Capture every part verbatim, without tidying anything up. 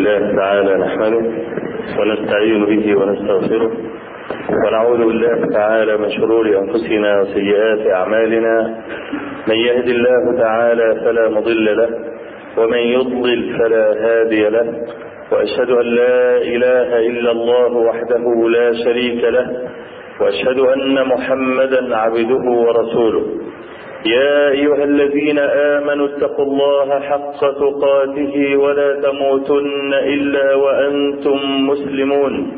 لله تعالى نحمده ونستعين به ونستغفره ونعوذ بالله تعالى من شرور أنفسنا وسيئات أعمالنا. من يهد الله تعالى فلا مضل له ومن يضلل فلا هادي له، وأشهد أن لا إله إلا الله وحده لا شريك له، وأشهد أن محمدا عبده ورسوله. يا أيها الذين آمنوا اتقوا الله حق تقاته ولا تموتن إلا وأنتم مسلمون.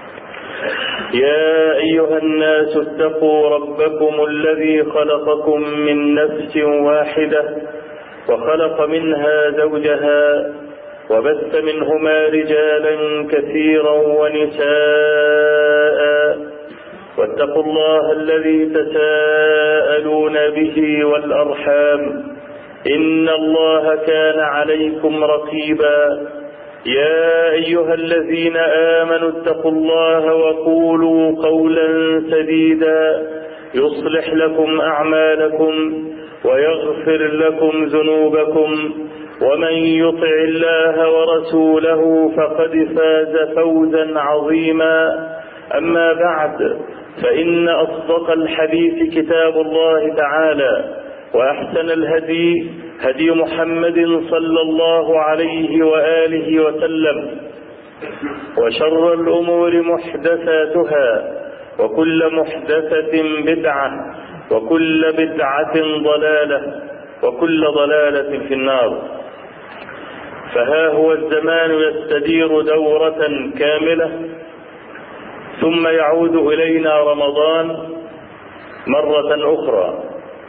يا أيها الناس اتقوا ربكم الذي خلقكم من نفس واحدة وخلق منها زوجها وبث منهما رجالا كثيرا ونساء، واتقوا الله الذي تساءلون به والأرحام إن الله كان عليكم رقيبا. يا أيها الذين آمنوا اتقوا الله وقولوا قولا سديدا يصلح لكم أعمالكم ويغفر لكم ذنوبكم، ومن يطع الله ورسوله فقد فاز فوزا عظيما. أما بعد، فإن أصدق الحديث كتاب الله تعالى، وأحسن الهدي هدي محمد صلى الله عليه وآله وسلم، وشر الأمور محدثاتها، وكل محدثة بدعة، وكل بدعة ضلالة، وكل ضلالة في النار. فها هو الزمان يستدير دورة كاملة، ثم يعود إلينا رمضان مرة أخرى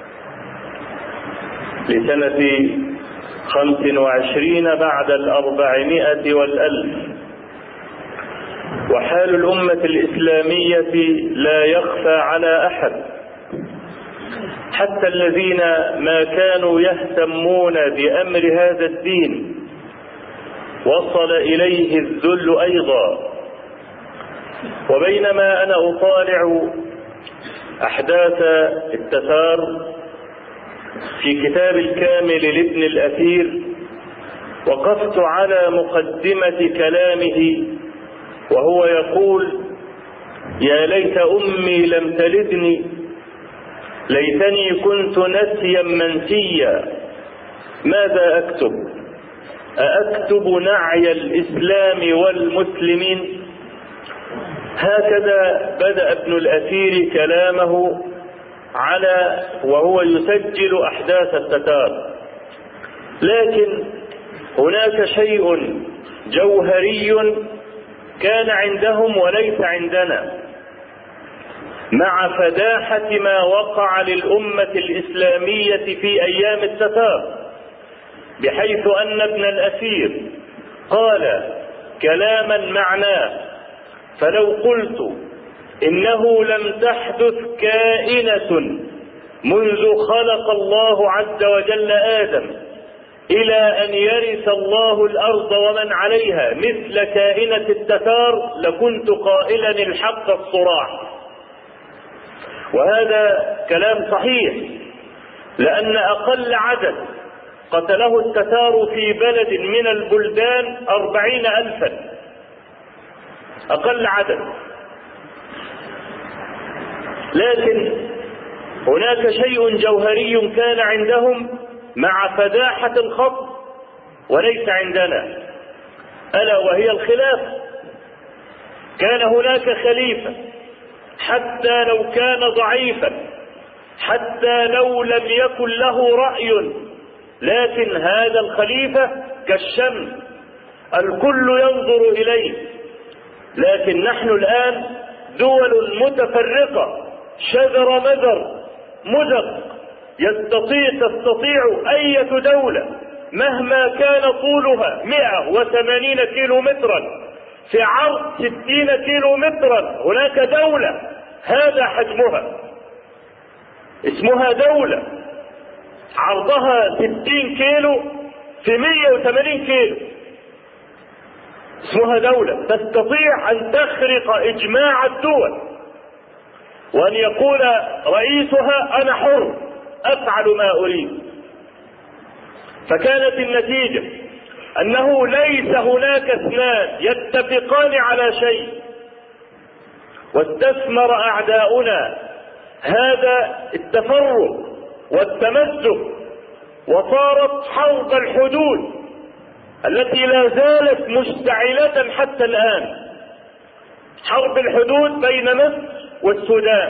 لسنة خمس وعشرين بعد الأربعمائة والألف. وحال الأمة الإسلامية لا يخفى على أحد، حتى الذين ما كانوا يهتمون بأمر هذا الدين وصل إليه الذل أيضا. وبينما أنا أطالع أحداث التتار في كتاب الكامل لابن الأثير، وقفت على مقدمة كلامه وهو يقول: يا ليت أمي لم تلدني، ليتني كنت نسيا منسيا، ماذا أكتب؟ أأكتب نعي الإسلام والمسلمين؟ هكذا بدأ ابن الأثير كلامه على وهو يسجل أحداث التتار. لكن هناك شيء جوهري كان عندهم وليس عندنا، مع فداحة ما وقع للأمة الإسلامية في أيام التتار، بحيث أن ابن الأثير قال كلاما معناه: فلو قلت إنه لم تحدث كائنة منذ خلق الله عز وجل آدم إلى أن يرث الله الأرض ومن عليها مثل كائنة التتار، لكنت قائلا الحق الصراح. وهذا كلام صحيح، لأن أقل عدد قتله التتار في بلد من البلدان أربعين ألفا، أقل عدد. لكن هناك شيء جوهري كان عندهم مع فداحة الخط وليس عندنا، ألا وهي الخلافة. كان هناك خليفة حتى لو كان ضعيفا، حتى لو لم يكن له رأي، لكن هذا الخليفة كالشمس الكل ينظر إليه. لكن نحن الآن دول متفرقة، شذر مذر مزق، يستطيع تستطيع أية دولة مهما كان طولها مئة وثمانين كيلو مترا في عرض ستين كيلو مترا، هناك دولة هذا حجمها، اسمها دولة عرضها ستين كيلو في مئة وثمانين كيلو، اسمها دولة تستطيع أن تخرق إجماع الدول، وأن يقول رئيسها أنا حر أفعل ما أريد. فكانت النتيجة أنه ليس هناك اثنان يتفقان على شيء، واستثمر أعداؤنا هذا التفرق والتمزق، وصارت حرب الحدود التي لا زالت مشتعلة حتى الآن، حرب الحدود بين مصر والسودان،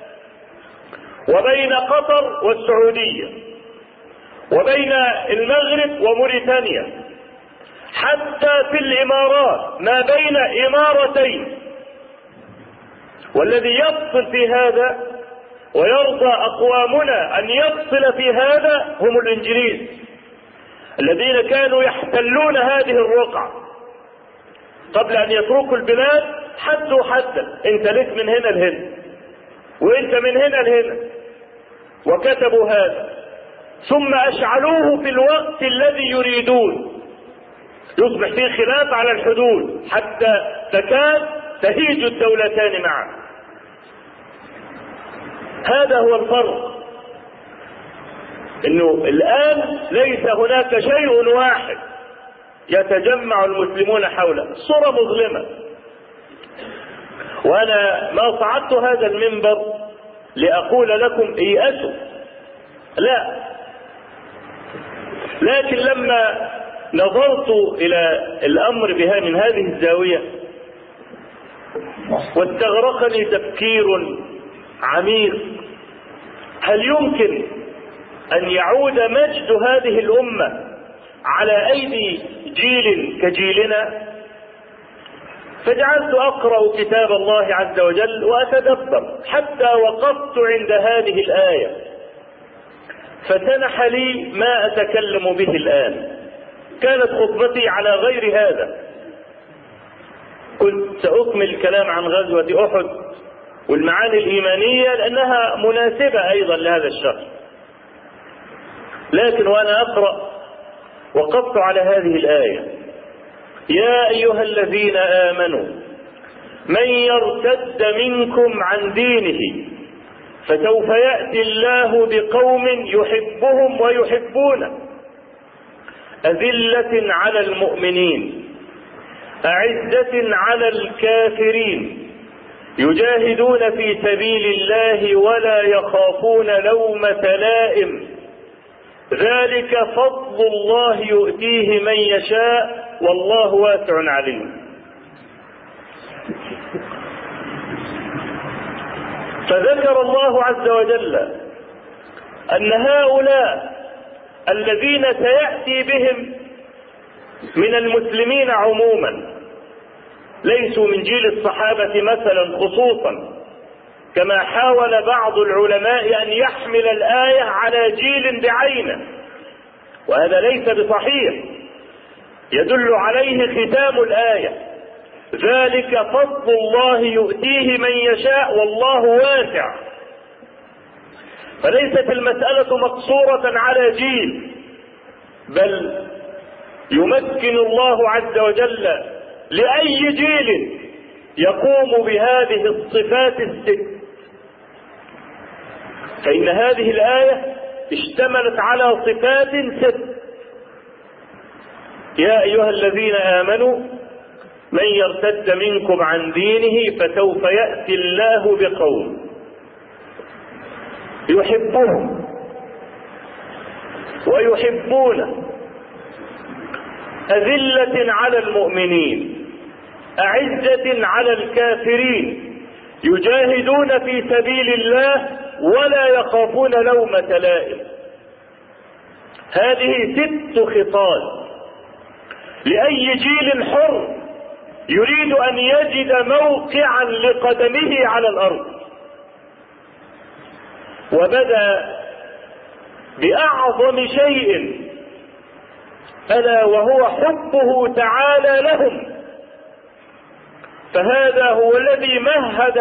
وبين قطر والسعودية، وبين المغرب وموريتانيا، حتى في الإمارات ما بين إمارتين. والذي يفصل في هذا ويرضى أقوامنا أن يفصل في هذا هم الإنجليز الذين كانوا يحتلون هذه الرقعة قبل أن يتركوا البلاد. حدوا حدا، انت لك من هنا لهنا وانت من هنا لهنا، وكتبوا هذا، ثم أشعلوه في الوقت الذي يريدون، يصبح فيه خلاف على الحدود حتى تكاد تهيج الدولتان معا. هذا هو الفرق، انه الآن ليس هناك شيء واحد يتجمع المسلمون حوله، صورة مظلمة. وانا ما صعدت هذا المنبر لأقول لكم ايأسوا، لا، لكن لما نظرت الى الامر بها من هذه الزاوية واستغرقني تفكير عميق، هل يمكن ان يعود مجد هذه الامة على ايدي جيل كجيلنا؟ فجعلت اقرأ كتاب الله عز وجل واتدبر حتى وقفت عند هذه الآية، فسنح لي ما اتكلم به الآن. كانت خطبتي على غير هذا، كنت سأكمل الكلام عن غزوة أحد والمعاني الإيمانية لأنها مناسبة أيضا لهذا الشهر، لكن وأنا أقرأ وقفت على هذه الآية: يا أيها الذين آمنوا من يرتد منكم عن دينه فسوف يأتي الله بقوم يحبهم ويحبونه، أذلة على المؤمنين أعزة على الكافرين يجاهدون في سبيل الله ولا يخافون لومة لائم، ذلك فضل الله يؤتيه من يشاء والله واسع عليم. فذكر الله عز وجل أن هؤلاء الذين سيأتي بهم من المسلمين عموما ليسوا من جيل الصحابة مثلا خصوصا، كما حاول بعض العلماء أن يحمل الآية على جيل بعينه، وهذا ليس بصحيح. يدل عليه ختام الآية: ذلك فضل الله يؤتيه من يشاء والله واسع. فليست المسألة مقصورة على جيل، بل يمكن الله عز وجل لأي جيل يقوم بهذه الصفات الست. فإن هذه الآية اشتملت على صفات ست: يا أيها الذين آمنوا من يرتد منكم عن دينه فسوف يأتي الله بقوم يحبهم ويحبونه، أذلة على المؤمنين أعزة على الكافرين يجاهدون في سبيل الله ولا يخافون لومة لائم. هذه ست خصال لأي جيل حر يريد أن يجد موقعا لقدمه على الأرض. وبدأ بأعظم شيء ألا وهو حبه تعالى لهم، فهذا هو الذي مهد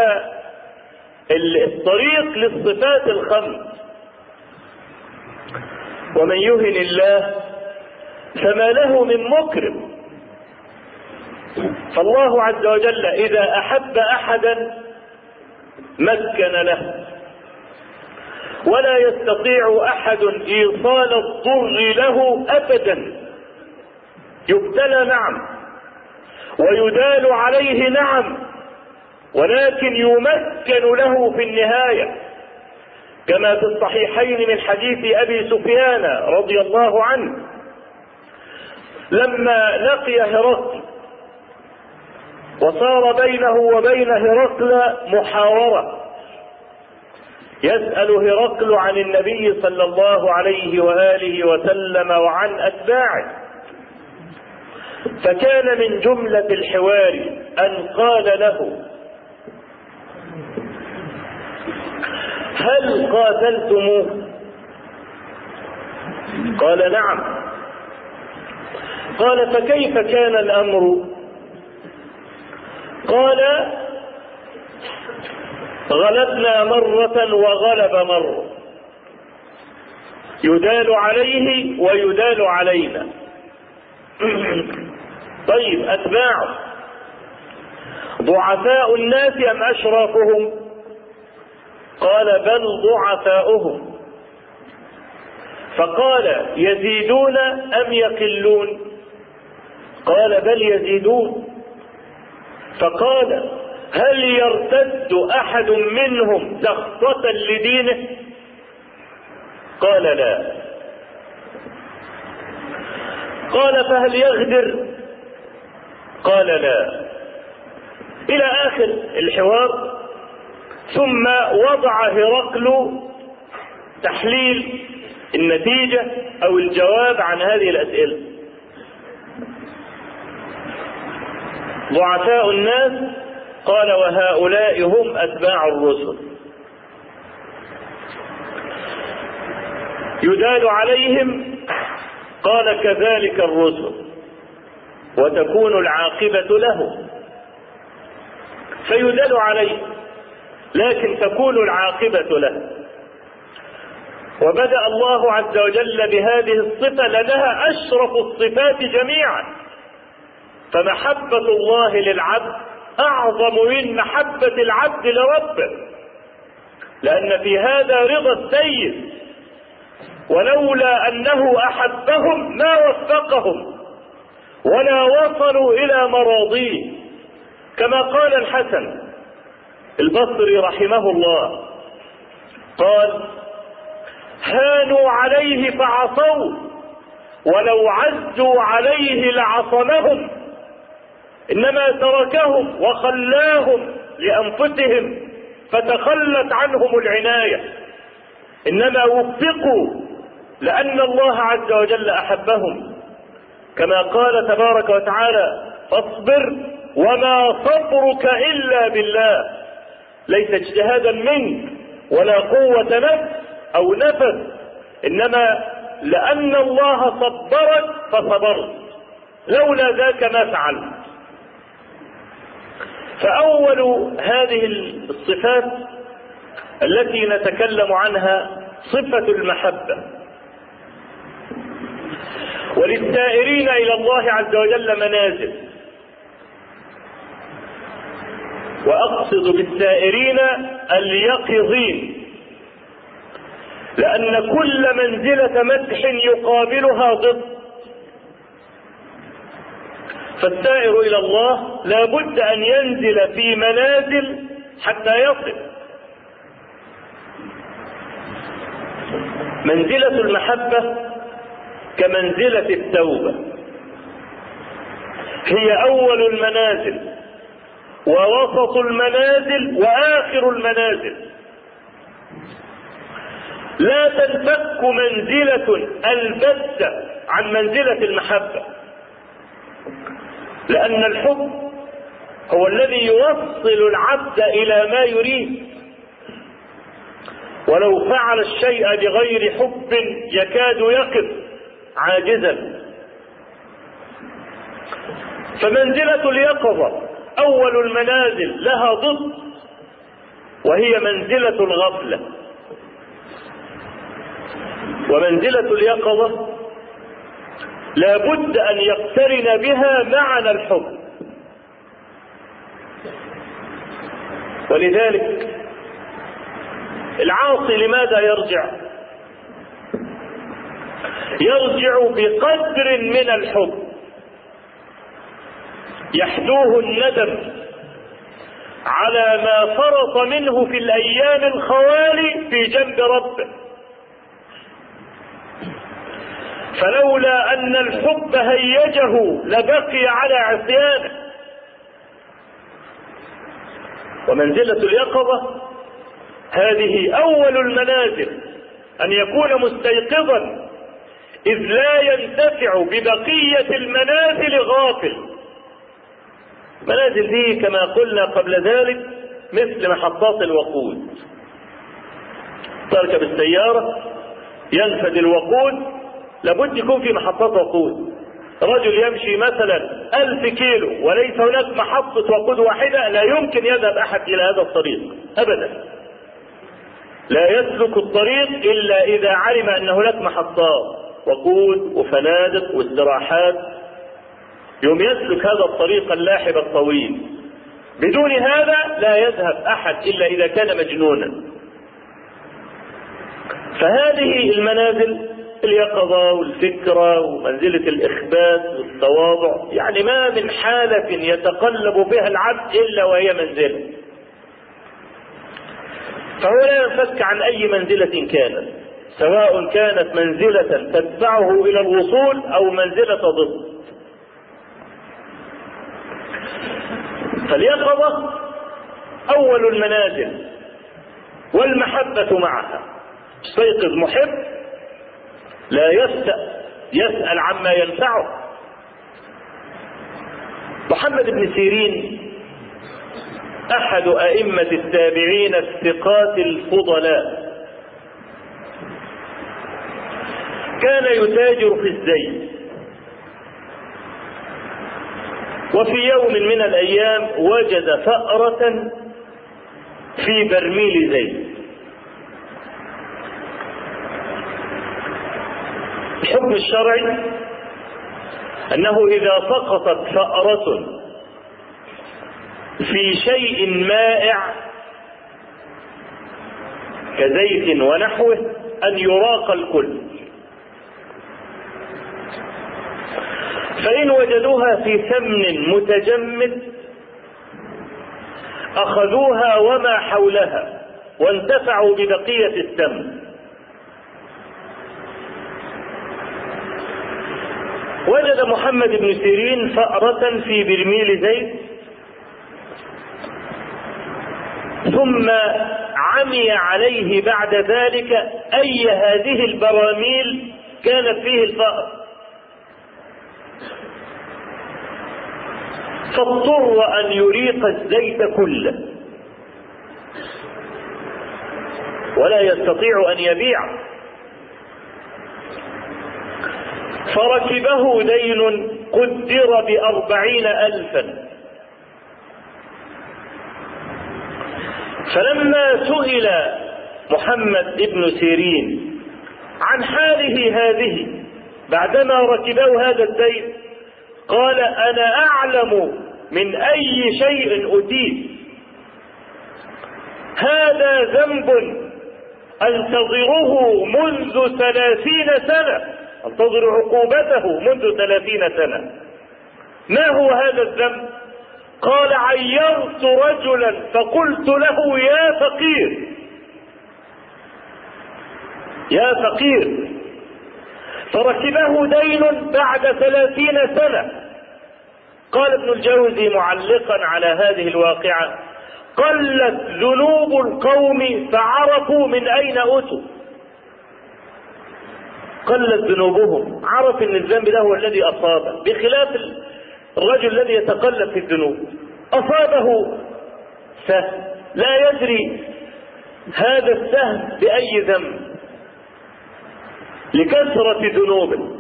الطريق للصفات الخمس. ومن يهن الله فما له من مكرم. فالله عز وجل إذا أحب أحدا مكن له، ولا يستطيع أحد إيصال الضر له أبدا. يبتلى نعم، ويدال عليه نعم، ولكن يمكن له في النهاية، كما في الصحيحين من حديث أبي سفيان رضي الله عنه لما لقي هرقل وصار بينه وبين هرقل محاورة، يسأل هرقل عن النبي صلى الله عليه وآله وسلم وعن أتباعه، فكان من جملة الحوار أن قال له: هل قاتلتموه؟ قال: نعم. قال: فكيف كان الأمر؟ قال: غلبنا مرة وغلب مرة، يدال عليه ويدال علينا. طيب أتباعه ضعفاء الناس أم أشرافهم؟ قال: بل ضعفاؤهم. فقال: يزيدون أم يقلون؟ قال: بل يزيدون. فقال: هل يرتد أحد منهم سخطة لدينه؟ قال: لا. قال: فهل يغدر؟ قال: لا. إلى آخر الحوار. ثم وضع هرقل تحليل النتيجة أو الجواب عن هذه الأسئلة. ضعفاء الناس، قال: وهؤلاء هم أتباع الرسل. يدال عليهم، قال: كذلك الرسل، وتكون العاقبة لهم. فيدال عليه لكن تكون العاقبة له. وبدأ الله عز وجل بهذه الصفة لأنها أشرف الصفات جميعا، فمحبة الله للعبد أعظم من محبة العبد لربه، لأن في هذا رضا السيد، ولولا أنه أحبهم ما وفقهم ولا وصلوا إلى مراضيه، كما قال الحسن البصري رحمه الله، قال: هانوا عليه فعصوا، ولو عزوا عليه لعصمهم، إنما تركهم وخلاهم لأنفسهم فتخلت عنهم العناية، إنما وفقوا لأن الله عز وجل أحبهم، كما قال تبارك وتعالى: فاصبر وما صبرك إلا بالله، ليس اجتهادا منك ولا قوة نفس أو نفس، إنما لأن الله صبرك فصبرت، لولا ذاك ما فعلت. فأول هذه الصفات التي نتكلم عنها صفة المحبة. وللسائرين إلى الله عز وجل منازل، وأقصد بالسائرين اليقظين، لأن كل منزلة مدح يقابلها ضد. فالسائر إلى الله لا بد أن ينزل في منازل حتى يصل. منزلة المحبة كمنزلة التوبة، هي أول المنازل ووسط المنازل وآخر المنازل. لا تنفك منزلة البتة عن منزلة المحبة، لأن الحب هو الذي يوصل العبد إلى ما يريد، ولو فعل الشيء بغير حب يكاد يقف عاجزا. فمنزلة اليقظة أول المنازل لها ضد، وهي منزلة الغفلة. ومنزلة اليقظة لا بد أن يقترن بها معنى الحب. ولذلك العاصي لماذا يرجع؟ يرجع بقدر من الحب، يحدوه الندم على ما فرط منه في الأيام الخوالي في جنب ربه، فلولا أن الحب هيجه لبقي على عصيانه. ومنزلة اليقظة هذه أول المنازل، أن يكون مستيقظا، إذ لا ينتفع ببقية المنازل غافل. المنازل دي كما قلنا قبل ذلك مثل محطات الوقود. تركب السيارة ينفد الوقود، لابد يكون في محطات وقود. رجل يمشي مثلا ألف كيلو وليس هناك محطة وقود واحدة، لا يمكن يذهب أحد إلى هذا الطريق أبدا. لا يسلك الطريق إلا إذا علم أن هناك محطات وقود وفنادق واستراحات، يوم يسلك هذا الطريق اللاحب الطويل. بدون هذا لا يذهب أحد إلا إذا كان مجنونا. فهذه المنازل، اليقظة والفكرة ومنزلة الإخبات والتواضع، يعني ما من حالة يتقلب بها العبد إلا وهي منزلة. فهو لا ينفك عن أي منزلة كانت، سواء كانت منزلة تدفعه إلى الوصول أو منزلة ضد. فاليقظة أول المنازل، والمحبة معها. استيقظ محب لا يسأل, يسأل عما ينفعه. محمد بن سيرين أحد أئمة التابعين الثقات الفضلاء، كان يتاجر في الزيت، وفي يوم من الأيام وجد فأرة في برميل زيت. الحكم الشرعي أنه إذا سقطت فأرة في شيء مائع كزيت ونحوه أن يراق الكل، فإن وجدوها في سمن متجمد أخذوها وما حولها وانتفعوا ببقية السمن. وجد محمد بن سيرين فأرة في برميل زيت، ثم عمي عليه بعد ذلك أي هذه البراميل كانت فيه الفأر، فاضطر أن يريق الزيت كله ولا يستطيع أن يبيع، فركبه دين قدر بأربعين ألفا. فلما سئل محمد بن سيرين عن حاله هذه بعدما ركبه هذا الدين، قال: أنا أعلم من أي شيء أتيت، هذا ذنب أنتظره منذ ثلاثين سنة، انتظر عقوبته منذ ثلاثين سنة. ما هو هذا الذنب؟ قال: عيرت رجلا فقلت له يا فقير يا فقير، فركبه دين بعد ثلاثين سنة. قال ابن الجوزي معلقا على هذه الواقعة: قلت ذنوب القوم فعرفوا من أين أتوا. قلت ذنوبهم، عرف ان الذنب ده هو الذي أصابه، بخلاف الرجل الذي يتقلب في الذنوب. أصابه سهم لا يدري هذا السهم بأي ذنب لكثرة ذنوبه.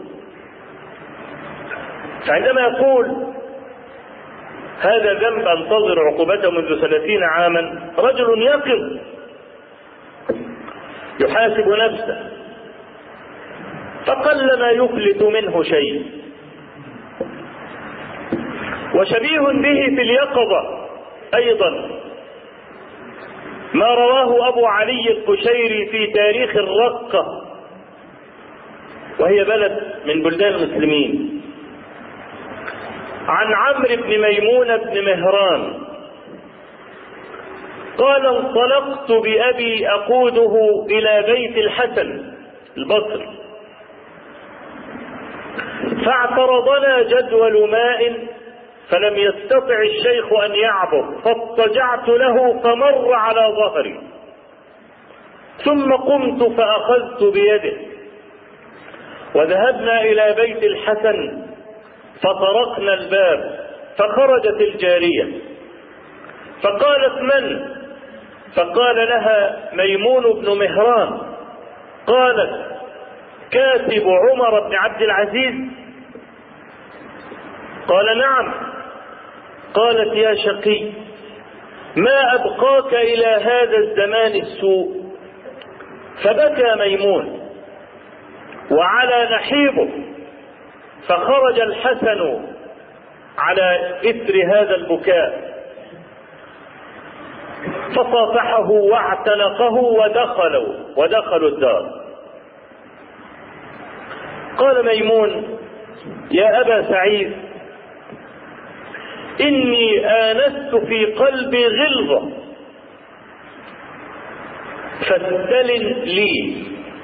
فعندما يقول هذا ذنب انتظر عقوبته منذ ثلاثين عاما، رجل يقظ يحاسب نفسه، فقل ما يفلت منه شيء. وشبيه به في اليقظة أيضا ما رواه أبو علي القشيري في تاريخ الرقة، وهي بلد من بلدان المسلمين. عن عمرو بن ميمون بن مهران قال انطلقت بأبي أقوده إلى بيت الحسن البصري، فاعترضنا جدول ماء فلم يستطع الشيخ أن يعبر، فاضطجعت له فمر على ظهري، ثم قمت فأخذت بيده وذهبنا إلى بيت الحسن فطرقنا الباب، فخرجت الجارية فقالت من؟ فقال لها ميمون بن مهران. قالت كاتب عمر بن عبد العزيز؟ قال نعم. قالت يا شقي ما أبقاك إلى هذا الزمان السوء. فبكى ميمون وعلى نحيبه، فخرج الحسن على إثر هذا البكاء فصافحه واعتنقه ودخلوا ودخلوا الدار. قال ميمون يا أبا سعيد إني آنست في قلبي غلظة فاستلن لي.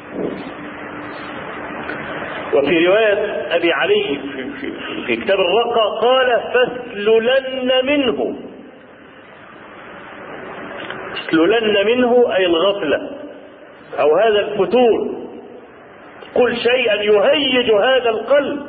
وفي رواية أبي علي في, في, في كتاب الرقة قال فاسللن منه. اسللن منه أي الغفلة أو هذا الفتور، قل شيئا يهيج هذا القلب.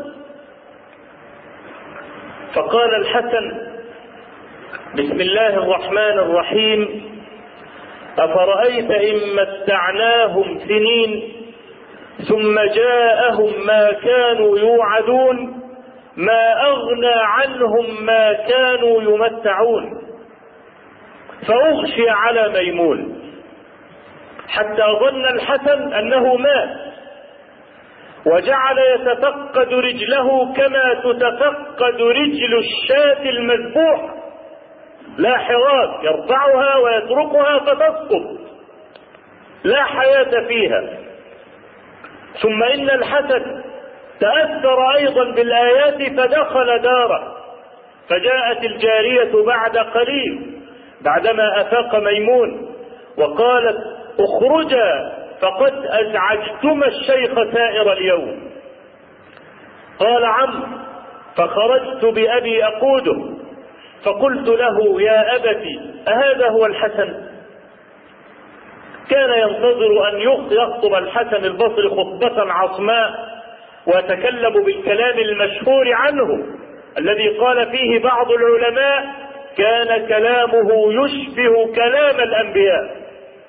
فقال الحسن بسم الله الرحمن الرحيم أفرأيت إن متعناهم سنين ثم جاءهم ما كانوا يوعدون ما أغنى عنهم ما كانوا يمتعون. فأغشي على ميمون حتى ظن الحسن أنه مات، وجعل يتفقد رجله كما تتفقد رجل الشاة المذبوح، لا حراك، يرفعها ويتركها فتسقط لا حياة فيها. ثم إن الحسن تأثر أيضا بالآيات فدخل داره، فجاءت الجارية بعد قليل بعدما أفاق ميمون وقالت اخرجا فقد أزعجتما الشيخ سائر اليوم. قال عم فخرجت بأبي أقوده فقلت له يا أبتي أهذا هو الحسن؟ كان ينتظر أن يخطب الحسن البصري خطبة عصماء ويتكلم بالكلام المشهور عنه الذي قال فيه بعض العلماء كان كلامه يشبه كلام الأنبياء.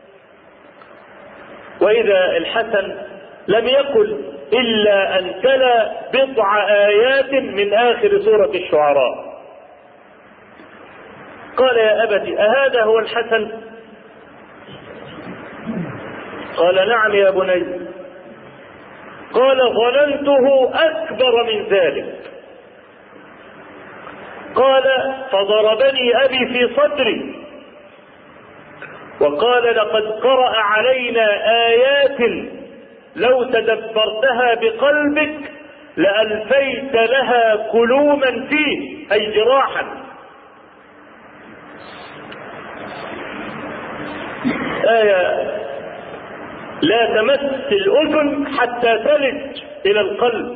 وإذا الحسن لم يقل إلا أن تلا بضع آيات من آخر سورة الشعراء. قال يا أبتي أهذا هو الحسن؟ قال نعم يا بني. قال ظننته أكبر من ذلك. قال فضربني أبي في صدري وقال لقد قرأ علينا آيات لو تدبرتها بقلبك لألفيت لها كلوما فيه أي جراحا. آية لا تمس الأذن حتى تلج إلى القلب.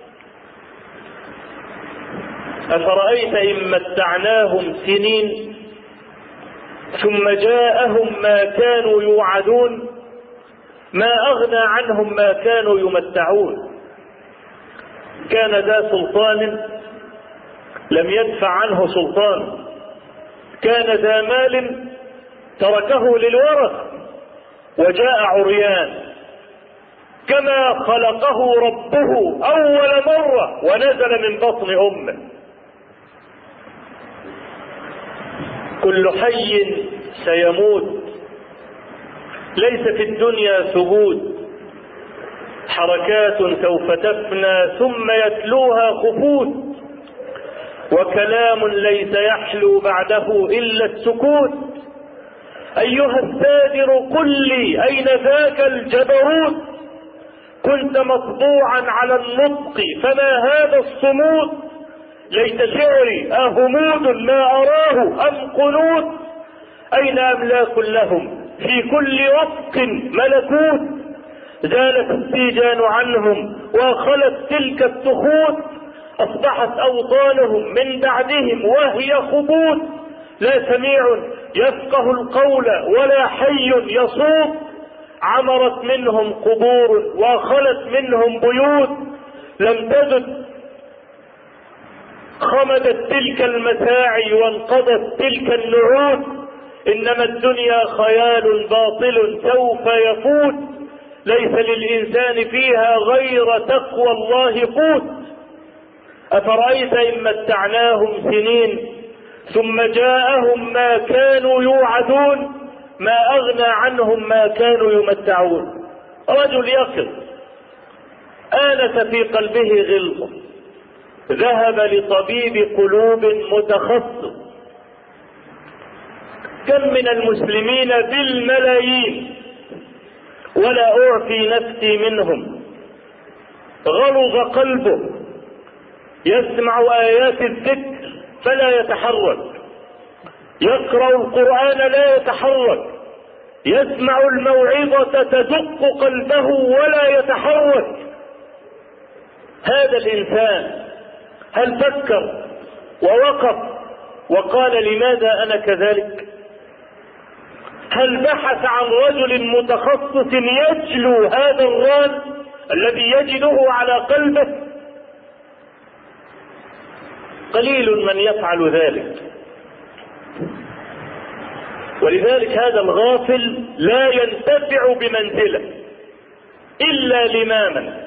أفرأيت إن متعناهم سنين ثم جاءهم ما كانوا يوعدون ما أغنى عنهم ما كانوا يمتعون. كان ذا سلطان لم يدفع عنه سلطان، كان ذا مال تركه للورث وجاء عريان كما خلقه ربه أول مرة ونزل من بطن أمه. كل حي سيموت، ليس في الدنيا ثبوت، حركات سوف تفنى ثم يتلوها خفوت، وكلام ليس يحلو بعده إلا السكوت. أيها السادر قل لي أين ذاك الجبروت؟ كنت مطبوعا على النطق فما هذا الصمود؟ ليت شعري أهمود ما أراه أم قنوت، أين أملاك لهم في كل وفق ملكوت، زالت السيجان عنهم وخلت تلك التخوت، أصبحت أوطانهم من بعدهم وهي خبوت، لا سميع يفقه القول ولا حي يصوت، عمرت منهم قبور وخلت منهم بيوت، لم تزد خمدت تلك المساعي وانقضت تلك النعود، إنما الدنيا خيال باطل سوف يفوت، ليس للإنسان فيها غير تقوى الله قوت. أفرأيت إن متعناهم سنين ثم جاءهم ما كانوا يوعدون، ما أغنى عنهم ما كانوا يمتعون. رجل يقظ آنس في قلبه غلظة، ذهب لطبيب قلوب متخصص. كم من المسلمين بالملايين ولا أعفي نفسي منهم، غلظ قلبه، يسمع آيات الذكر فلا يتحرك، يقرأ القرآن لا يتحرك، يسمع الموعظة تدق قلبه ولا يتحرك. هذا الإنسان هل فكر ووقف وقال لماذا أنا كذلك؟ هل بحث عن رجل متخصص يجلو هذا الران الذي يجده على قلبه؟ قليل من يفعل ذلك. ولذلك هذا الغافل لا ينتفع بمنزله إلا لماما.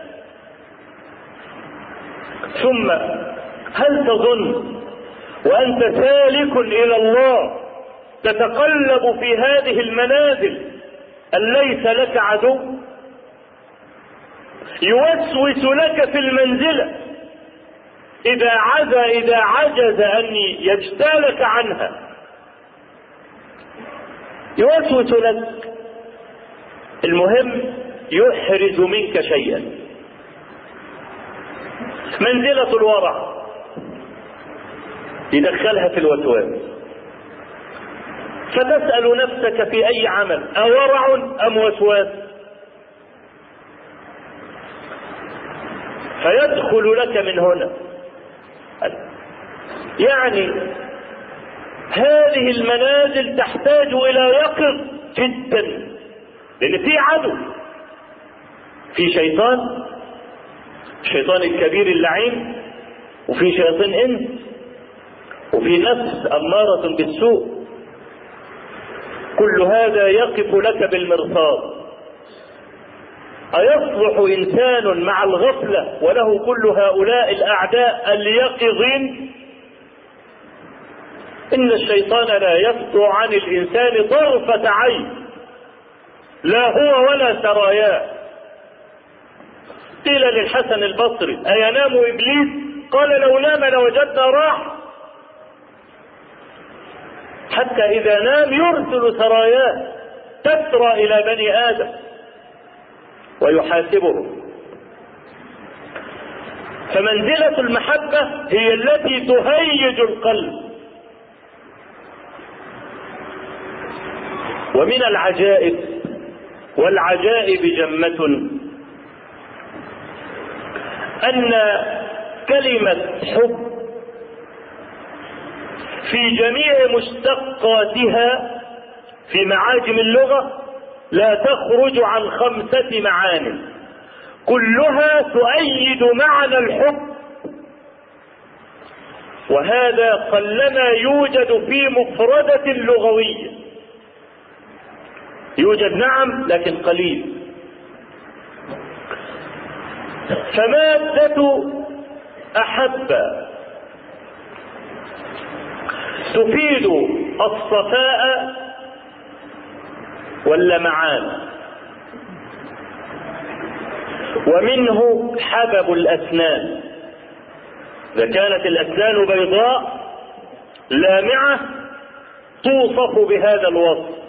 ثم هل تظن وأنت سالك إلى الله تتقلب في هذه المنازل أن ليس لك عدو يوسوس لك في المنزلة إذا عز إذا عجز أن يجتالك عنها، يوسوس لك. المهم يحرز منك شيئا. منزلة الورع يدخلها في الوسواس، فتسأل نفسك في أي عمل أورع أم وسواس؟ فيدخل لك من هنا. يعني هذه المنازل تحتاج إلى يقظ جدا، لأن في عدو، في شيطان، الشيطان الكبير اللعين، وفي شياطين إنس، وفي نفس أمارة بالسوء. كل هذا يقف لك بالمرصاد. أيصلح إنسان مع الغفلة وله كل هؤلاء الأعداء اليقظين؟ إن الشيطان لا يفتر عن الإنسان طرفة عين، لا هو ولا سراياه. قيل للحسن البصري أينام إبليس؟ قال لو نام لوجدنا راحة. حتى إذا نام يرسل سراياه تسرى إلى بني آدم ويحاسبهم. فمنزلة المحبة هي التي تهيج القلب. ومن العجائب، والعجائب جمة، أن كلمة حب في جميع مشتقاتها في معاجم اللغة لا تخرج عن خمسة معاني كلها تؤيد معنى الحب، وهذا قلما يوجد في مفردة لغوية. يوجد نعم لكن قليل. فمادة أحب تفيد الصفاء واللمعان، ومنه حبب الأسنان. إذا كانت الأسنان بيضاء لامعة توصف بهذا الوصف.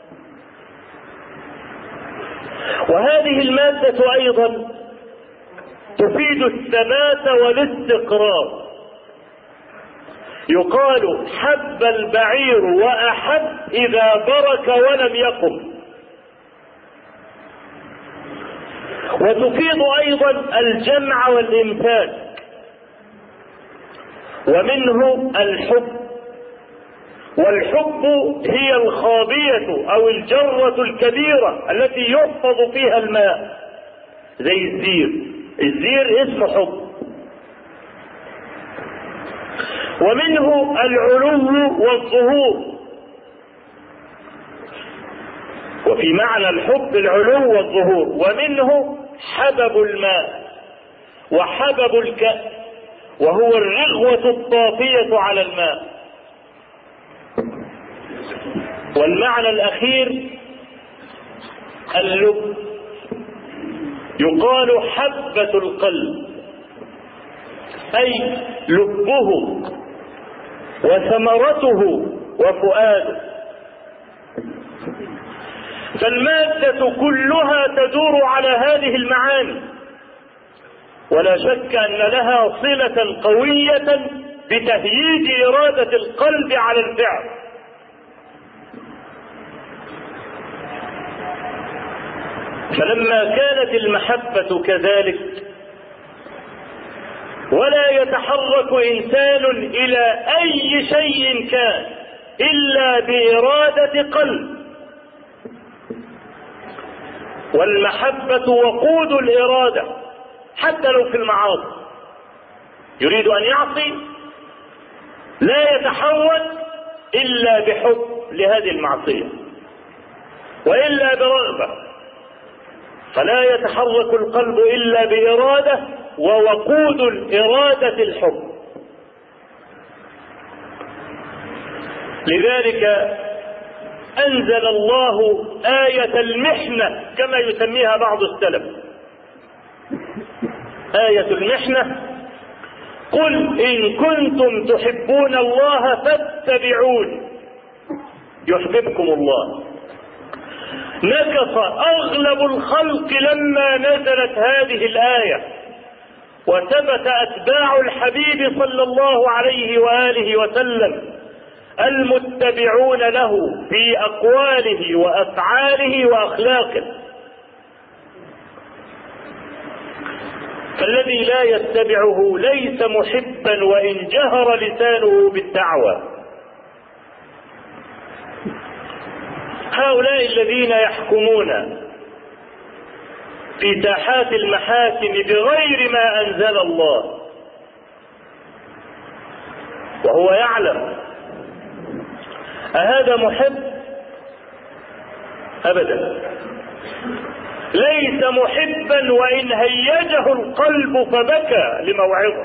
وهذه المادة أيضا تفيد الثبات والاستقرار. يقال حب البعير وأحب إذا برك ولم يقم. وتفيد أيضا الجمع والإمساك. ومنه الحب، والحب هي الخابية أو الجرة الكبيرة التي يحفظ فيها الماء، زي الزير. الزير اسمه حب. ومنه العلو والظهور، وفي معنى الحب العلو والظهور. ومنه حبب الماء وحبب الكأس، وهو الرغوة الطافية على الماء. والمعنى الأخير اللب، يقال حبة القلب، أي لبه وثمرته وفؤاده. فالمادة كلها تدور على هذه المعاني، ولا شك أن لها صلة قوية بتهييج إرادة القلب على الفعل. فلما كانت المحبة كذلك، ولا يتحرك إنسان إلى أي شيء كان إلا بإرادة قلب، والمحبة وقود الإرادة حتى لو في المعاصي. يريد أن يعصي لا يتحول إلا بحب لهذه المعصية، وإلا برغبة، فلا يتحرك القلب إلا بإرادة، ووقود الإرادة الحب. لذلك أنزل الله آية المحنة كما يسميها بعض السلف. آية المحنة: قل إن كنتم تحبون الله فاتبعوني يحببكم الله. نكص أغلب الخلق لما نزلت هذه الآية، وثبت أتباع الحبيب صلى الله عليه وآله وسلم المتبعون له في أقواله وأفعاله وأخلاقه. فالذي لا يتبعه ليس محبا وإن جهر لسانه بالدعوة. هؤلاء الذين يحكمون في ساحات المحاكم بغير ما أنزل الله وهو يعلم، أهذا محب؟ أبدا. ليس محبا وإن هيجه القلب فبكى لموعظة،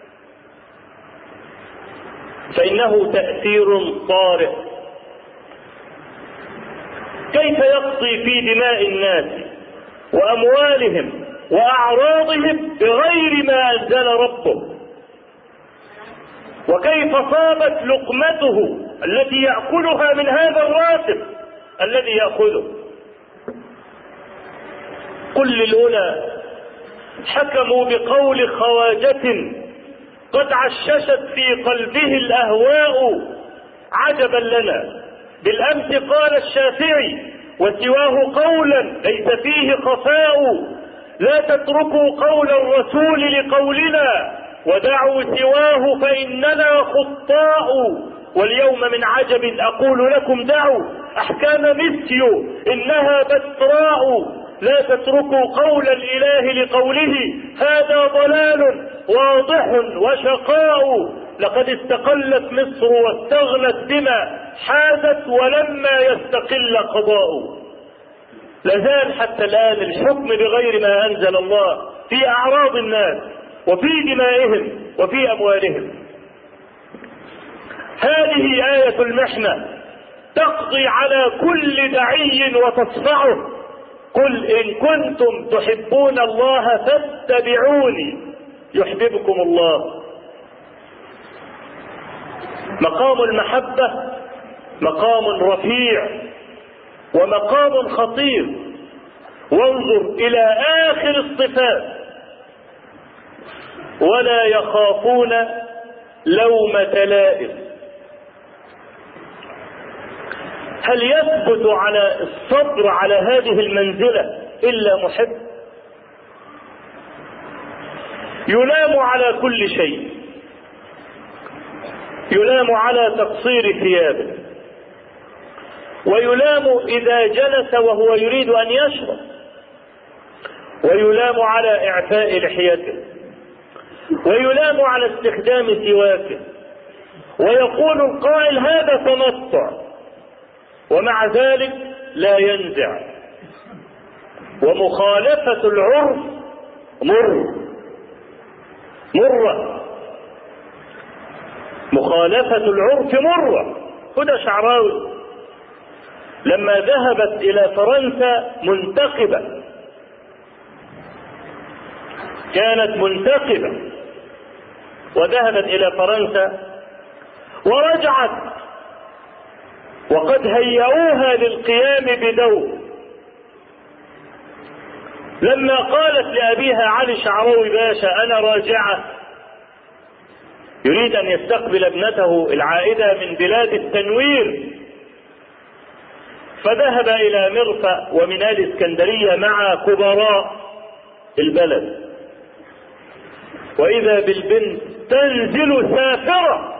فإنه تأثير طارئ. كيف يقضي في دماء الناس وأموالهم وأعراضهم بغير ما أنزل ربه؟ وكيف صابت لقمته التي يأكلها من هذا الراتب الذي يأخذه؟ قل للأولى حكموا بقول خواجة قد عششت في قلبه الأهواء عجبا لنا. بالأمس قال الشافعي وسواه قولا ليس فيه خفاء، لا تتركوا قول الرسول لقولنا ودعوا سواه فإننا خطاء. واليوم من عجب أقول لكم دعوا أحكام مسيو إنها بسراء. لا تتركوا قول الإله لقوله هذا ضلال واضح وشقاء. لقد استقلت مصر واستغنت بما حازت ولما يستقل قضاء. لازال حتى الآن الحكم بغير ما أنزل الله في أعراض الناس وفي دمائهم وفي أموالهم. هذه آية المحنة تقضي على كل دعي وتصفعه. قل إن كنتم تحبون الله فاتبعوني يحببكم الله. مقام المحبة مقام رفيع ومقام خطير. وانظر إلى آخر الصفات: ولا يخافون لومة لائم. هل يثبت على الصبر على هذه المنزلة إلا محب؟ يلام على كل شيء، يلام على تقصير ثيابه، ويلام إذا جلس وهو يريد أن يشرب، ويلام على إعفاء لحيته، ويلام على استخدام سواكه، ويقول القائل هذا تمتع، ومع ذلك لا ينزع. ومخالفة العرف مر مرة مخالفة العرف مرة. هدى شعراوي لما ذهبت إلى فرنسا منتقبة، كانت منتقبة وذهبت إلى فرنسا ورجعت وقد هيئوها للقيام بدور. لما قالت لأبيها علي شعراوي باشا أنا راجعة، يريد أن يستقبل ابنته العائدة من بلاد التنوير، فذهب إلى مرفأ ومنال اسكندرية مع كبراء البلد، وإذا بالبنت تنزل سافرة.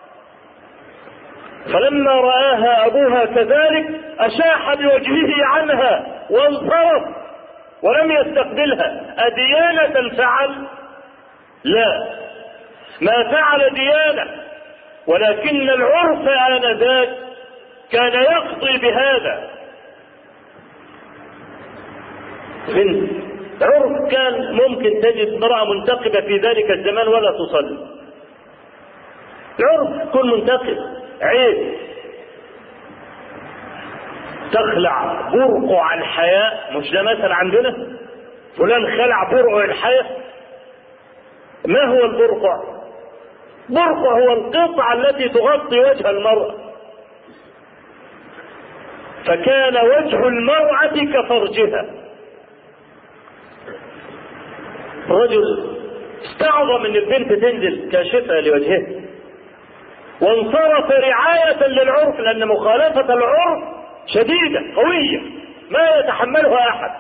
فلما رآها أبوها كذلك أشاح بوجهه عنها وانصرف ولم يستقبلها. أديانة فعل؟ لا، ما فعل ديانة، ولكن العرف آنذاك كان يقضي بهذا. بنت عرف كان ممكن تجد امرأة منتقبة في ذلك الزمان ولا تصلي. العرف كن منتقب عيب. تخلع برقع الحياء، مش ده مثل عندنا؟ فلان خلع برقع الحياء. ما هو البرقع؟ برقع هو القطعة التي تغطي وجه المرأة، فكان وجه المرأة كفرجها. الرجل استعظم ان البنت تنزل كاشفة لوجهها، وانصرف رعاية للعرف، لأن مخالفة العرف شديدة قوية ما يتحملها أحد.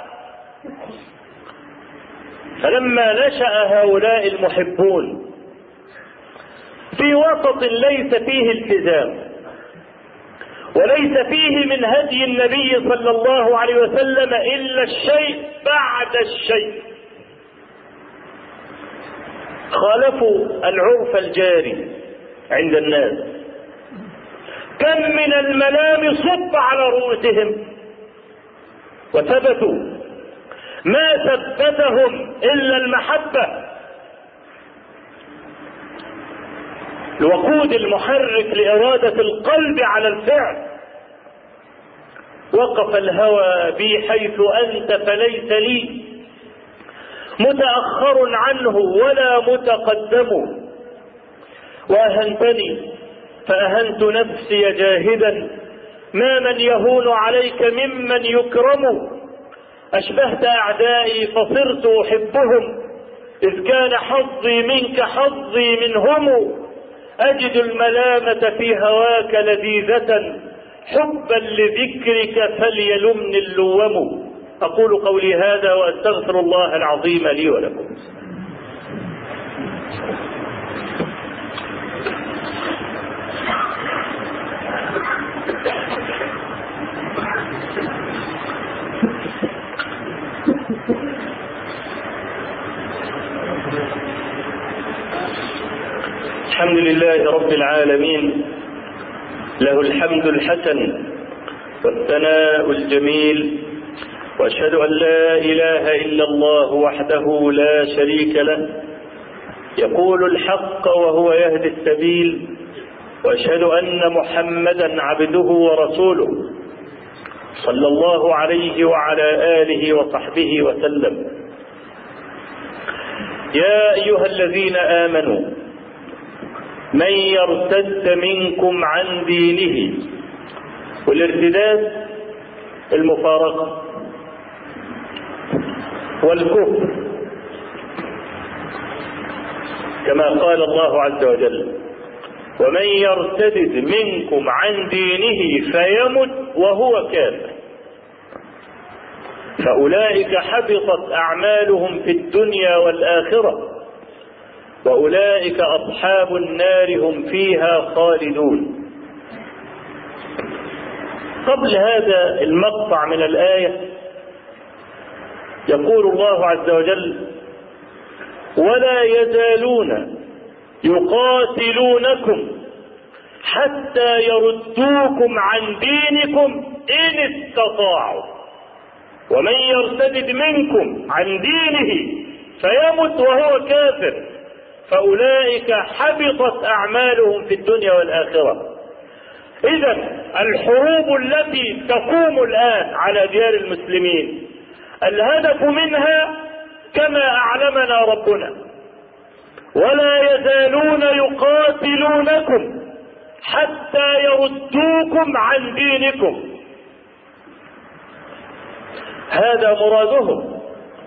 فلما نشأ هؤلاء المحبون في وسط ليس فيه التزام وليس فيه من هدي النبي صلى الله عليه وسلم إلا الشيء بعد الشيء، خالفوا العرف الجاري عند الناس. كم من الملام صب على رؤوسهم وثبتوا، ما ثبتهم إلا المحبة. الوقود المحرك لإرادة القلب على الفعل. وقف الهوى بي حيث أنت فليس لي، متأخر عنه ولا متقدم، وأهنتني فأهنت نفسي جاهدا، ما من يهون عليك ممن يكرم. أشبهت أعدائي فصرت أحبهم، إذ كان حظي منك حظي منهم. أجد الملامة في هواك لذيذة، حبا لذكرك فليلمني اللوم. أقول قولي هذا وأستغفر الله العظيم لي ولكم. الحمد لله رب العالمين، له الحمد الحسن والثناء الجميل، وأشهد أن لا إله إلا الله وحده لا شريك له، يقول الحق وهو يهدي السبيل، وأشهد أن محمدا عبده ورسوله صلى الله عليه وعلى آله وصحبه وسلم. يا أيها الذين آمنوا من يرتد منكم عن دينه، والارتداد المفارقة والكفر، كما قال الله عز وجل ومن يرتد منكم عن دينه فيمت وهو كافر فأولئك حبطت أعمالهم في الدنيا والآخرة وأولئك أصحاب النار هم فيها خالدون. قبل هذا المقطع من الآية يقول الله عز وجل: ولا يزالون يقاتلونكم حتى يردوكم عن دينكم إن استطاعوا ومن يرتد منكم عن دينه فيمت وهو كافر فأولئك حبطت أعمالهم في الدنيا والآخرة. إذن الحروب التي تقوم الآن على ديار المسلمين الهدف منها كما أعلمنا ربنا: ولا يزالون يقاتلونكم حتى يردوكم عن دينكم. هذا مرادهم،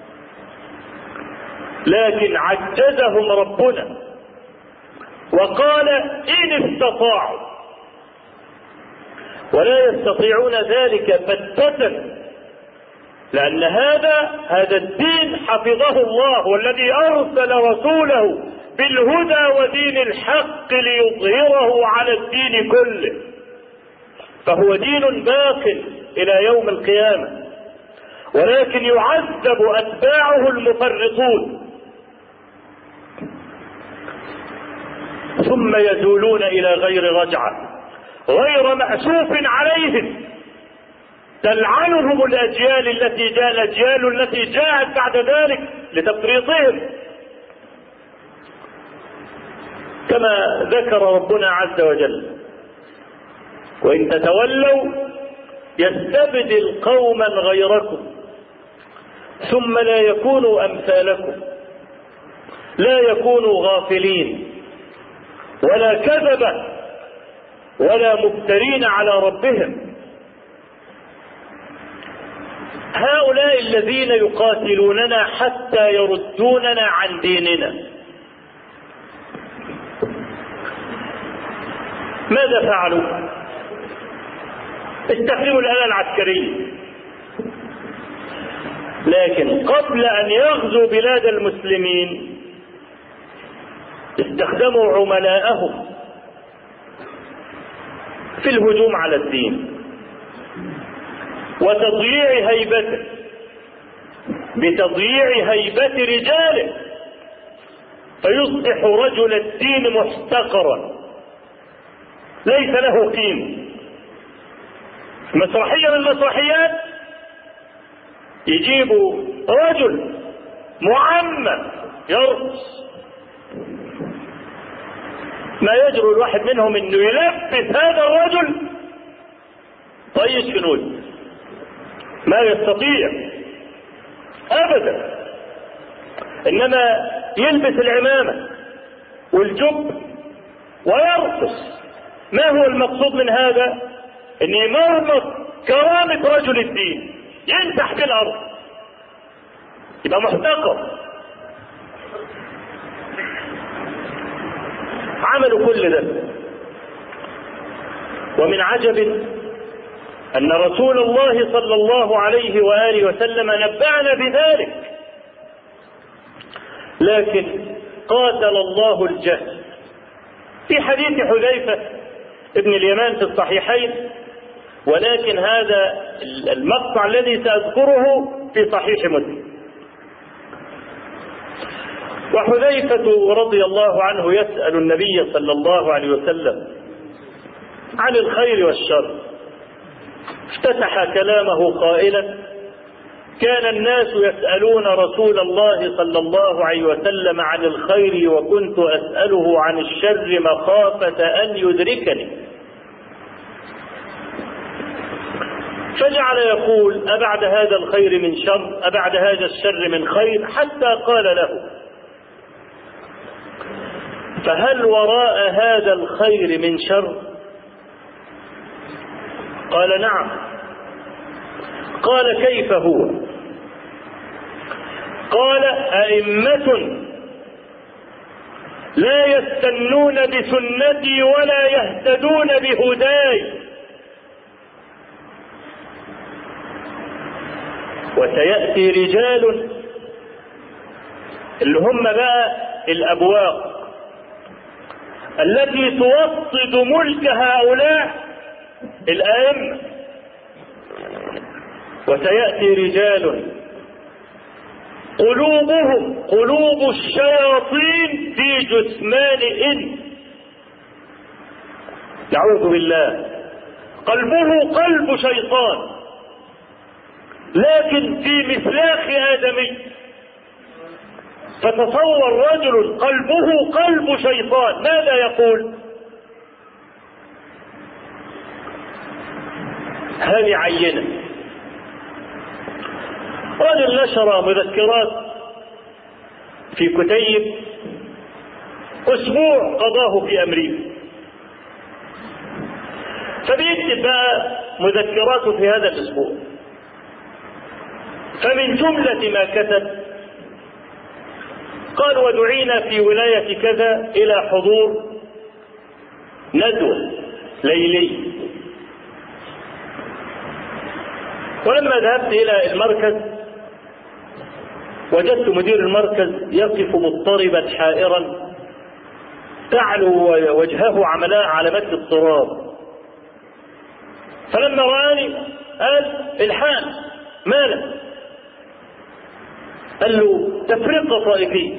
لكن عجزهم ربنا وقال: إن استطاعوا، ولا يستطيعون ذلك بتة، لأن هذا هذا الدين حفظه الله، والذي أرسل رسوله بالهدى ودين الحق ليظهره على الدين كله، فهو دين باق إلى يوم القيامة، ولكن يعذب أتباعه المفرطون ثم يزولون إلى غير رجعة غير مأسوف عليهم، تلعنهم الأجيال التي جاء الأجيال التي جاءت بعد ذلك لتفريطهم، كما ذكر ربنا عز وجل: وإن تتولوا يستبدل قوما غيركم ثم لا يكونوا أمثالكم لا يكونوا غافلين ولا كذبة ولا مفترين على ربهم. هؤلاء الذين يقاتلوننا حتى يردوننا عن ديننا ماذا فعلوا؟ استخدموا الآلة العسكرية، لكن قبل أن يغزوا بلاد المسلمين استخدموا عملاءهم في الهجوم على الدين وتضييع هيبته، بتضييع هيبة رجاله، فيصبح رجل الدين محتقرا ليس له قيمة. مسرحية من المسرحيات يجيبوا رجل معمم يرقص، ما يجرؤ الواحد منهم انه يلبس هذا الرجل طي شنود، ما يستطيع ابدا، انما يلبس العمامة والجب ويرقص. ما هو المقصود من هذا؟ ان يمرمط كرامة رجل الدين، ينزح في الارض، يبقى محتقر. عملوا كل ده، ومن عجب ان رسول الله صلى الله عليه وآله وسلم نبأنا بذلك، لكن قاتل الله الجهل. في حديث حذيفة ابن اليمان في الصحيحين، ولكن هذا المقطع الذي سأذكره في صحيح مسلم. وحذيفة رضي الله عنه يسأل النبي صلى الله عليه وسلم عن الخير والشر، افتتح كلامه قائلا: كان الناس يسألون رسول الله صلى الله عليه وسلم عن الخير وكنت أسأله عن الشر مخافة أن يدركني. فجعل يقول: أبعد هذا الخير من شر؟ أبعد هذا الشر من خير؟ حتى قال له: فهل وراء هذا الخير من شر؟ قال: نعم. قال: كيف هو؟ قال: أئمة لا يستنون بسنتي ولا يهتدون بهداي. وسيأتي رجال اللي هم بقى الأبواق التي توطد ملك هؤلاء الأئمة. وسيأتي رجال قلوبهم قلوب الشياطين في جثمان إنس، نعوذ بالله، قلبه قلب شيطان لكن في مسلاخ آدمي. فتصور رجل قلبه قلب شيطان ماذا يقول؟ هذه عينة. رجل نشر مذكرات في كتيب أسبوع قضاه في أمريكا، فبيكتب بقى مذكراته في هذا الأسبوع. فمن جملة ما كتب قال: ودعينا في ولاية كذا إلى حضور ندوة ليلي. ولما ذهبت إلى المركز وجدت مدير المركز يقف مضطربا حائرا، تعلو وجهه عملاء علامات اضطراب. فلما رآني قال: الحان مالك؟ قال له: تفرقة طائفية.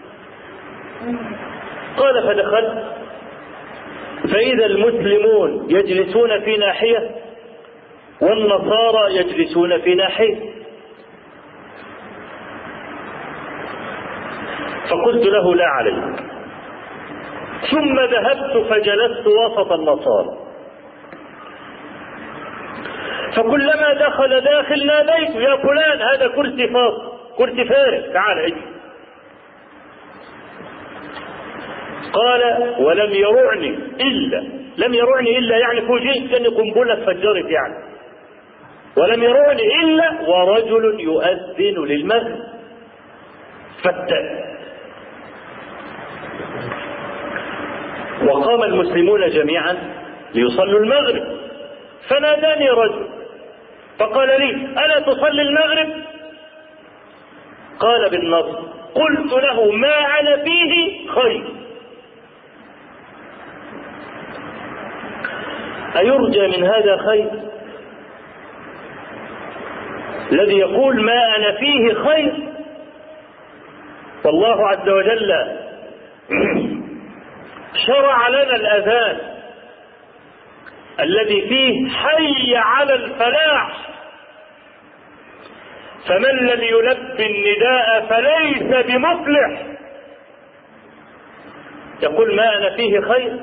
قال: فدخلت فإذا المسلمون يجلسون في ناحية والنصارى يجلسون في ناحية. فقلت له: لا عليك. ثم ذهبت فجلست وسط النصارى، فكلما دخل داخل ناديت: يا فلان هذا كرسي فاضي، كرسي فارغ، تعال اجي. قال: ولم يرعني إلا لم يرعني إلا يعني فوجئت كأن قنبلة فجرت يعني ولم يرعني إلا ورجل يؤذن للمغرب فتان. وقام المسلمون جميعا ليصلوا المغرب، فناداني رجل فقال لي: ألا تصلي المغرب؟ قال بالنص. قلت له: ما أنا فيه خير. أيرجى من هذا خير؟ الذي يقول ما أنا فيه خير. والله عز وجل شرع لنا الأذان الذي فيه حي على الفلاح، فمن لم يلبي النداء فليس بمفلح. يقول ما أنا فيه خير.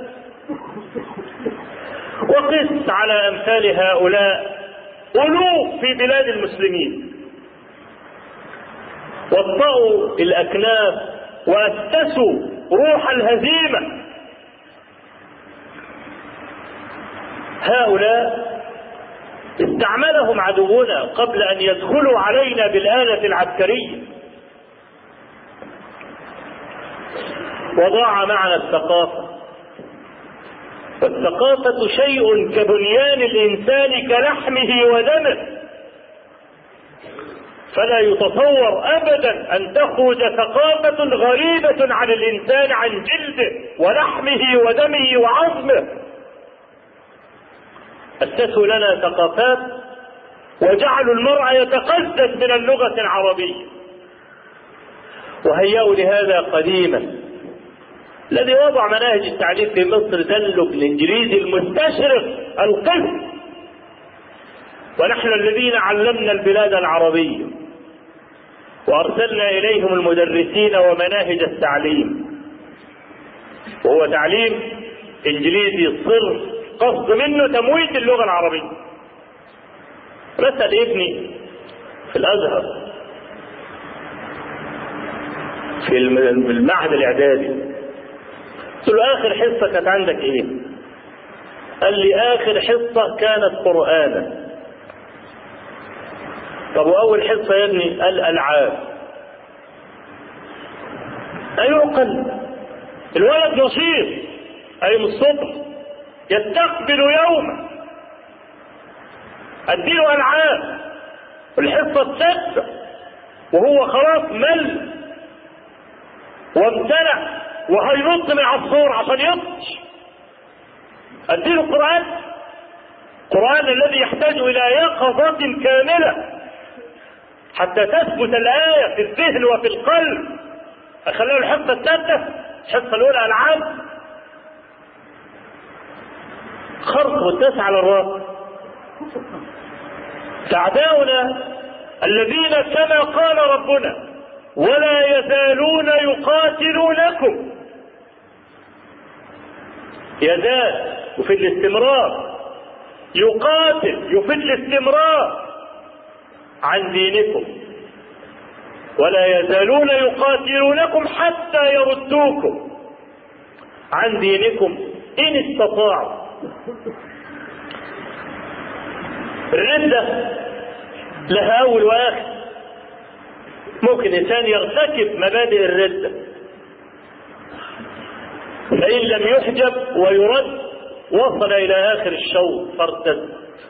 وقس على أمثال هؤلاء ألوف في بلاد المسلمين، وطأوا الأكناف وأسسوا روح الهزيمة. هؤلاء استعملهم عدونا قبل أن يدخلوا علينا بالآلة العسكرية، وضاع معنا الثقافة. والثقافة شيء كبنيان الإنسان كلحمه ودمه، فلا يتصور أبدا أن تخرج ثقافة غريبة عن الإنسان، عن جلده ولحمه ودمه وعظمه. أسسوا لنا ثقافات وجعلوا المرء يتقزز من اللغة العربية، وهيئوا لهذا قديما. الذي وضع مناهج التعليم في مصر دلوا بالإنجليزي المستشرق القسم، ونحن الذين علمنا البلاد العربية وأرسلنا إليهم المدرسين ومناهج التعليم، وهو تعليم إنجليزي صرف، قصد منه تمويت اللغة العربية. مثل ابني في الأزهر في المعهد الإعدادي، قلت له: آخر حصة كانت عندك إيه؟ قال لي: آخر حصة كانت قرآنا. طب وأول حصة يا ابني؟ قال: ألعاب. أيعقل؟ الولد نشيط أي من الصبح يستقبل يوما، أديله ألعاب الحصة السادسة وهو خلاص مل وامتلأ وهينط من عصفور عشان يطش، أديله قرآن، قرآن الذي يحتاج إلى يقظة كاملة حتى تثبت الآية في الذهن وفي القلب. أخليه الحصة السادسة، الحصة الأولى ألعاب، خرق والداس على الراس. أعداؤنا الذين كما قال ربنا ولا يزالون يقاتلونكم، يزال يفيد الاستمرار، يقاتل يفيد الاستمرار عن دينكم، ولا يزالون يقاتلونكم حتى يردوكم عن دينكم إن استطاعوا. الردة لها أول وآخر، ممكن إنسان يرتكب مبادئ الردة فإن لم يحجب ويرد وصل إلى آخر الشوط فارتد.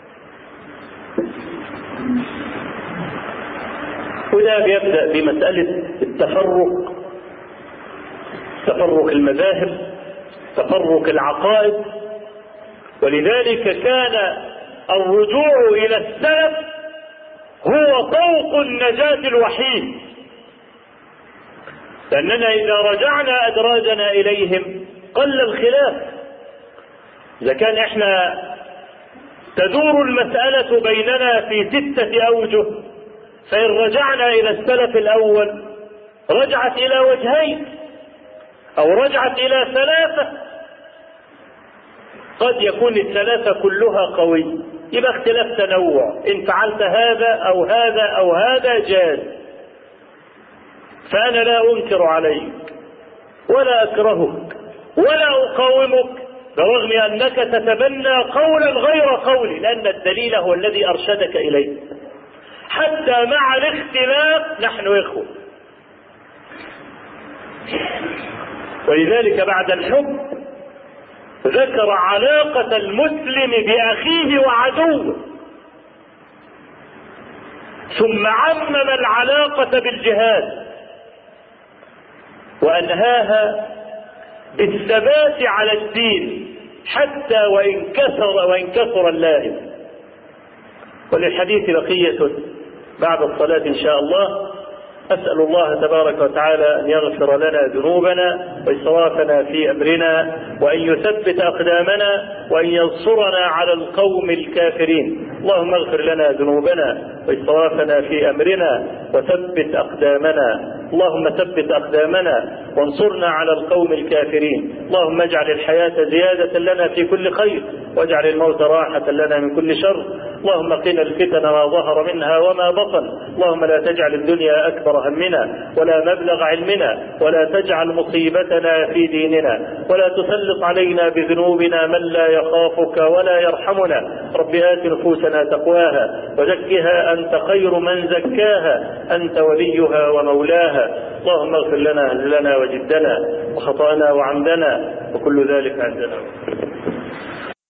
وده بيبدأ بمسألة التفرق، تفرق المذاهب، تفرق العقائد. ولذلك كان الرجوع إلى السلف هو طوق النجاة الوحيد، لأننا إذا رجعنا أدراجنا إليهم قل الخلاف. إذا كان إحنا تدور المسألة بيننا في ستة أوجه، فإن رجعنا إلى السلف الأول رجعت إلى وجهين أو رجعت إلى ثلاثة، قد يكون الثلاثة كلها قوي، يبقى اختلاف تنوع، إن فعلت هذا أو هذا أو هذا جاز، فأنا لا أنكر عليك ولا أكرهك ولا أقاومك برغم أنك تتبنى قولا غير قولي، لأن الدليل هو الذي أرشدك إليه. حتى مع الاختلاف نحن إخوة. ولذلك بعد الحب ذكر علاقة المسلم بأخيه وعدوه، ثم عمم العلاقة بالجهاد وأنهاها بالثبات على الدين حتى وإن كثر وإن كثر اللاهب. وللحديث بقية بعد الصلاة إن شاء الله. أسأل الله تبارك وتعالى أن يغفر لنا ذنوبنا وإسرافنا في أمرنا، وأن يثبت أقدامنا، وأن ينصرنا على القوم الكافرين. اللهم اغفر لنا ذنوبنا وإسرافنا في أمرنا وثبت أقدامنا، اللهم ثبت أقدامنا وانصرنا على القوم الكافرين. اللهم اجعل الحياة زيادة لنا في كل خير، واجعل الموت راحة لنا من كل شر. اللهم قنا الفتن ما ظهر منها وما بطن. اللهم لا تجعل الدنيا أكبر همنا ولا مبلغ علمنا، ولا تجعل مصيبتنا في ديننا، ولا تسلط علينا بذنوبنا من لا يخافك ولا يرحمنا. رب آت نفوسنا تقواها وزكها أنت خير من زكاها، أنت وليها ومولاها. اللهم اغفر لنا هزلنا وجدنا وخطأنا وعمدنا وكل ذلك عندنا.